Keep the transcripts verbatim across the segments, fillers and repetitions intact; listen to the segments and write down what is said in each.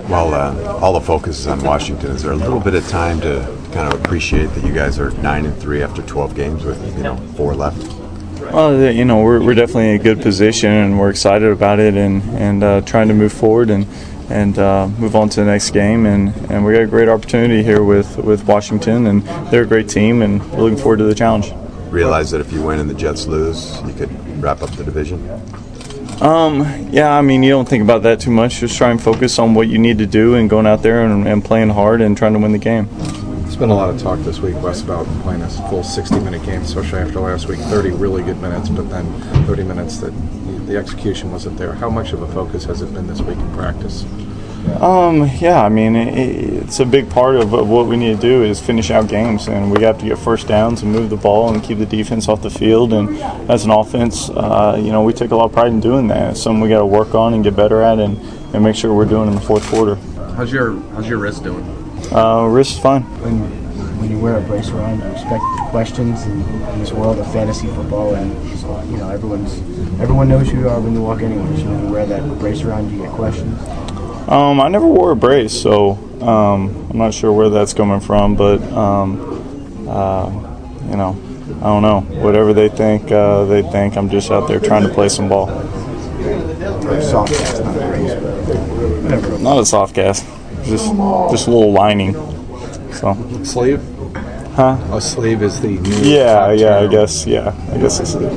While uh, all the focus is on Washington, is there a little bit of time to kind of appreciate that you guys are nine and three after twelve games with you know four left? Well, you know, we're we're definitely in a good position, and we're excited about it, and and uh, trying to move forward and and uh, move on to the next game, and, and we got a great opportunity here with, with Washington, and they're a great team, and we're looking forward to the challenge. Realize that if you win and the Jets lose, you could wrap up the division? Um, yeah, I mean, you don't think about that too much. Just try and focus on what you need to do and going out there and, and playing hard and trying to win the game. There's been a lot of talk this week, Wes, about playing a full sixty-minute game, especially after last week. thirty really good minutes, but then thirty minutes that the execution wasn't there. How much of a focus has it been this week in practice? Um, yeah, I mean, it, it's a big part of, of what we need to do is finish out games, and we have to get first downs and move the ball and keep the defense off the field. And as an offense, uh, you know, we take a lot of pride in doing that. It's something we got to work on and get better at, and, and make sure we're doing in the fourth quarter. How's your How's your wrist doing? Uh, wrist is fine. When, when you wear a brace around, you expect questions in, in this world of fantasy football, and you know everyone's everyone knows who you are when you walk anywhere. So when you wear that brace around, you get questions. Um, I never wore a brace, so um, I'm not sure where that's coming from. But um, uh, you know, I don't know. Whatever they think, uh, they think. I'm just out there trying to play some ball. Soft cast, not a brace, but whatever. Not a soft cast, just just a little lining. So Sleeve? Huh? A sleeve is the new Yeah, yeah. I guess. Yeah, I guess it's it.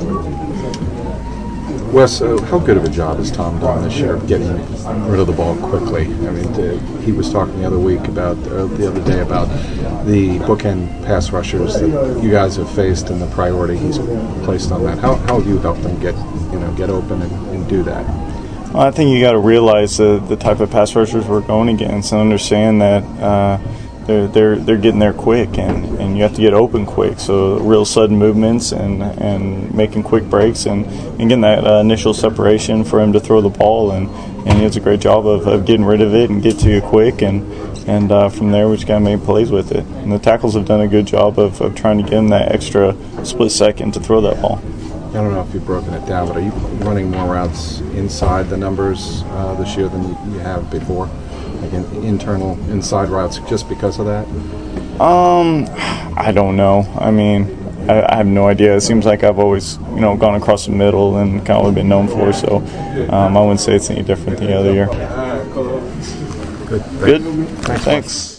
Wes, uh, how good of a job has Tom done this year of getting rid of the ball quickly? I mean, the, he was talking the other week about, uh, the other day about the bookend pass rushers that you guys have faced and the priority he's placed on that. How, how have you helped them get, you know, get open and, and do that? Well, I think you got to realize the the type of pass rushers we're going against and understand that uh, they're they're they're getting there quick, and, and you have to get open quick. So real sudden movements and, and making quick breaks and, and getting that uh, initial separation for him to throw the ball, and, and he does a great job of, of getting rid of it and get to you quick, and and uh, from there we just got to make plays with it. And the tackles have done a good job of, of trying to give him that extra split second to throw that ball. I don't know if you've broken it down, but are you running more routes inside the numbers uh, this year than you have before? Like in, internal inside routes just because of that? Um, I don't know. I mean, I, I have no idea. It seems like I've always, you know, gone across the middle and kind of what I've been known for. So um, I wouldn't say it's any different than the other year. Good. Good. Thanks. Thanks.